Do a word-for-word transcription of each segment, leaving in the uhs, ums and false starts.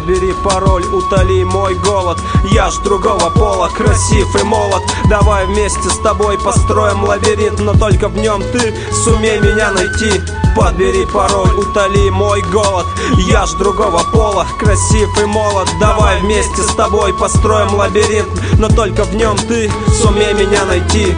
Подбери пароль, утоли мой голод. Я ж другого пола, красив и молод. Давай вместе с тобой построим лабиринт, но только в нем ты сумей меня найти. Подбери пароль, утоли мой голод. Я ж другого пола, красив и молод. Давай вместе с тобой построим лабиринт, но только в нем ты сумей меня найти.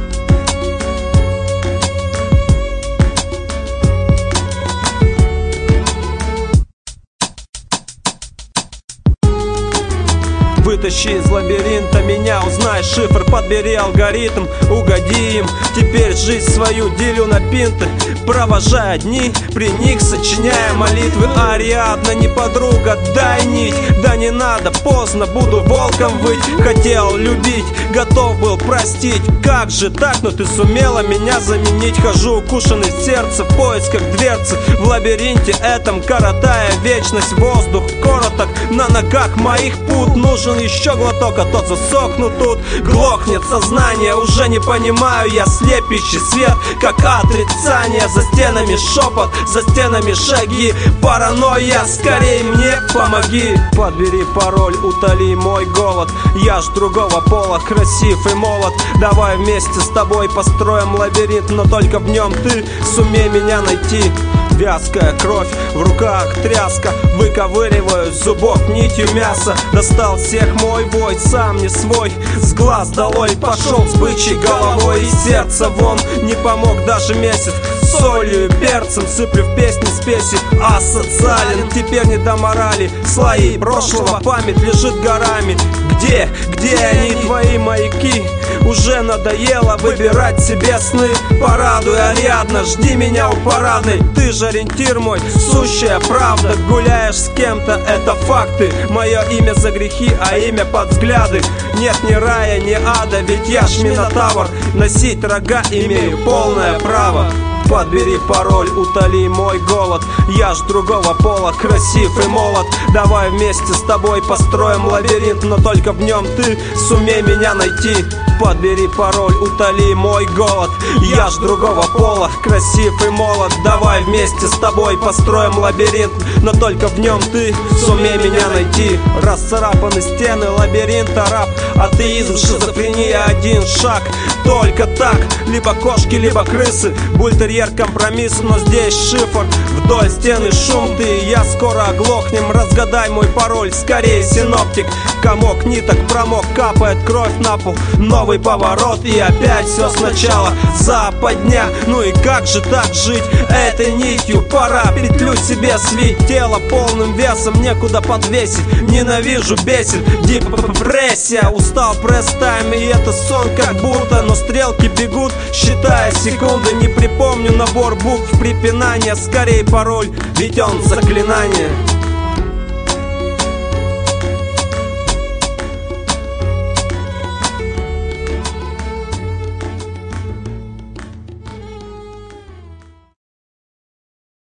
Вытащи из лабиринта меня, узнай шифр, подбери алгоритм, угоди им. Теперь жизнь свою делю на пинты, провожая дни, при них сочиняя молитвы. Ариадна, не подруга, дай нить. Да не надо, поздно, буду волком выть. Хотел любить, готов был простить. Как же так, но ты сумела меня заменить. Хожу укушенный в сердце в поисках дверцы, в лабиринте этом коротая вечность. Воздух короток, на ногах моих пут. Нужен еще глоток, а тот засохнут тут. Глохнет сознание, уже не понимаю я. Слепящий свет, как отрицание. За стенами шепот, за стенами шаги. Паранойя, скорей мне помоги. Подбери пароль, утоли мой голод. Я ж другого пола, красив и молод. Давай вместе с тобой построим лабиринт, но только в нем ты сумей меня найти. Вязкая кровь, в руках тряска, выковыриваю с зубов нитью мяса. Достал всех мой вой, сам не свой, с глаз долой пошел с бычьей головой. И сердце вон не помог даже месяц. Солью и перцем сыплю в песни спеси. Асоциален, теперь не до морали. Слои прошлого, память лежит горами. Где, где они, твои маяки? Уже надоело выбирать себе сны. Порадуй, Ариадна, жди меня у парадной. Ты же ориентир мой, сущая правда. Гуляешь с кем-то, это факты. Мое имя за грехи, а имя под взгляды. Нет ни рая, ни ада, ведь я ж Минотавр. Носить рога имею полное право. Подбери пароль, утоли мой голод. Я ж другого пола, красив и молод. Давай вместе с тобой построим лабиринт, но только в нем ты сумей меня найти. Подбери пароль, утоли мой голод. Я ж другого пола, красив и молод. Давай вместе с тобой построим лабиринт, но только в нем ты сумей меня найти. Расцарапаны стены лабиринта, раб, атеизм, шизофрения, один шаг. Только так, либо кошки, либо крысы. Бультерьер компромисс, но здесь шифр. Вдоль стены шум, ты и я скоро оглохнем. Разгадай мой пароль, скорее синоптик. Комок ниток промок, капает кровь на пол. Новый поворот и опять все сначала. Западня, ну и как же так жить? Этой нитью пора петлю себе свить. Тело полным весом некуда подвесить. Ненавижу, бесит депрессия. Устал пресс-тайм, и это сон как будто. Но стрелки бегут, считая секунды. Не припомню набор букв препинания. Скорее пароль, ведь он заклинание.